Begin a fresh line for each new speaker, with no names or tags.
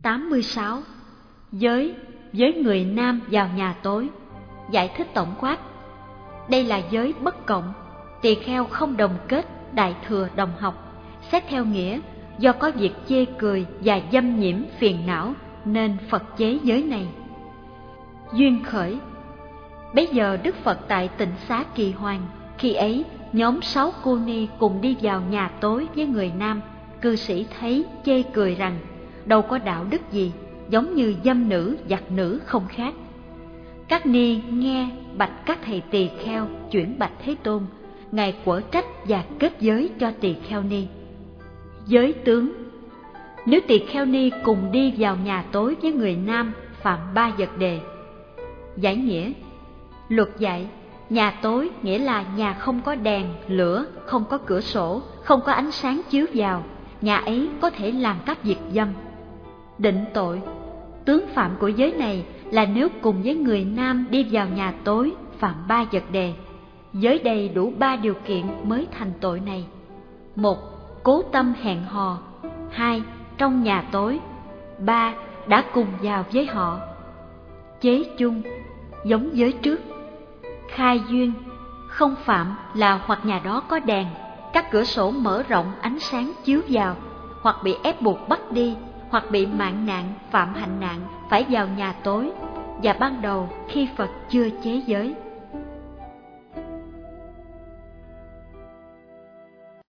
86. Giới với người nam vào nhà tối. Giải thích tổng quát. Đây là giới bất cộng, tỳ kheo không đồng kết đại thừa đồng học. Xét theo nghĩa, do có việc chê cười và dâm nhiễm phiền não nên Phật chế giới này. Duyên khởi. Bấy giờ Đức Phật tại Tịnh Xá Kỳ Hoàng, khi ấy nhóm 6 cô ni cùng đi vào nhà tối với người nam. Cư sĩ thấy chê cười rằng đâu có đạo đức gì, giống như dâm nữ giặc nữ không khác. Các ni nghe bạch các thầy tỳ kheo chuyển bạch Thế Tôn, ngài quở trách và kết giới cho tỳ kheo ni. Giới tướng. Nếu tỳ kheo ni cùng đi vào nhà tối với người nam phạm 3 vật đề. Giải nghĩa. Luật dạy nhà tối nghĩa là nhà không có đèn, lửa, không có cửa sổ, không có ánh sáng chiếu vào, nhà ấy có thể làm các việc dâm. Định tội. Tướng phạm của giới này là nếu cùng với người nam đi vào nhà tối phạm 3 vật đề. Giới đầy đủ 3 điều kiện mới thành tội này. 1. Cố tâm hẹn hò. 2. Trong nhà tối. 3. Đã cùng vào với họ. Chế chung giống giới trước. Khai duyên. Không phạm là hoặc nhà đó có đèn, các cửa sổ mở rộng ánh sáng chiếu vào, hoặc bị ép buộc bắt đi, hoặc bị mạng nạn phạm hạnh nạn phải vào nhà tối, và ban đầu khi Phật chưa chế giới.